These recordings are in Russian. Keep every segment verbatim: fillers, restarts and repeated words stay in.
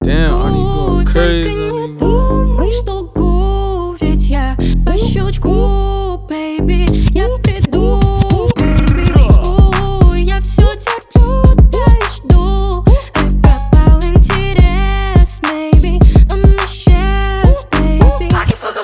Damn, are you going crazy? Только не думай, что лгу, ведь я по щелчку, бэйби, я приду, бэйби. О, я все терплю, да и жду. Ай, пропал интерес, maybe, он исчез, бэйби.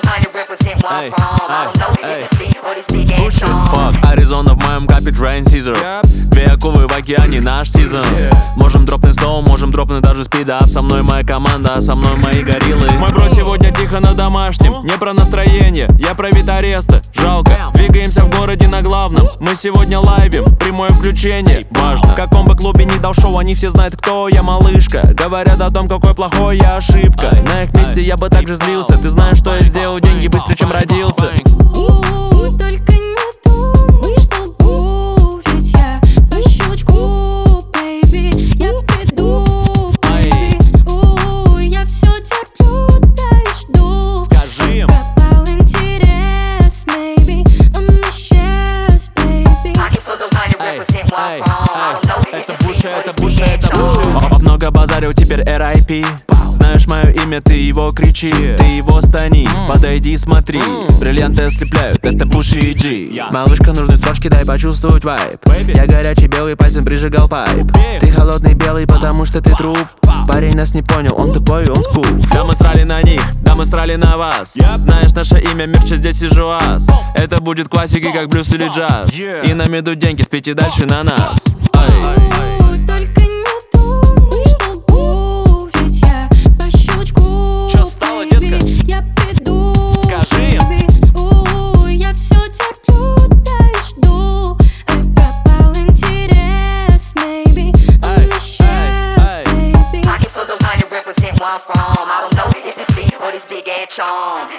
Эй, эй, эй. Fuck, Аризона в моем капе, Drain Caesar. Две акулы в океане, наш сезон. Можем дропнуть стол, можем дропнуть даже спидап. Со мной моя команда, а со мной мои гориллы. Мой бро сегодня тихо на домашнем. Не про настроение, я про вид ареста. Жалко, двигаемся в городе на главном. Мы сегодня лайвим, прямое включение. Важно, в каком бы клубе ни дал шоу, они все знают, кто я, малышка. Говорят о том, какой плохой я ошибка. На их месте я бы также злился. Ты знаешь, что я сделал деньги быстрее, чем родился. У, только не думай, что лгу, ведь я по щелчку, бэйби, я приду, бэйби. У, я все терплю, да и жду. Скажи им. Пропал интерес, maybe, он исчез, бэйби. Эй, эй, эй. Это Буша, это Буша, это Буша. Много базарил, теперь эр ай пи. Знаешь мое имя, ты его кричи. Ты его стани, подойди, смотри. Бриллианты ослепляют, это Буши и Джи. Малышка, нужны строчки, дай почувствовать вайб. Я горячий белый, пальцем прижигал пайп. Ты холодный белый, потому что ты труп. Парень нас не понял, он тупой, он скуп. Да мы срали на них, да мы срали на вас. Знаешь наше имя, мерча здесь сижу ас. Это будет классики, как блюз или джаз. И нам идут деньги, спите дальше на нас. Ай. У, только не думай, что лгу, ведь я по щелчку, Чё стало, детка? бэйби, я приду, Скажи им. бэйби. У, я все терплю, да и жду. Ай, пропал интерес, maybe, он Эй, исчез, эй, эй. бэйби. Pocket full of wine to represent where I'm from. I don't know if it's beef or this big ass charm.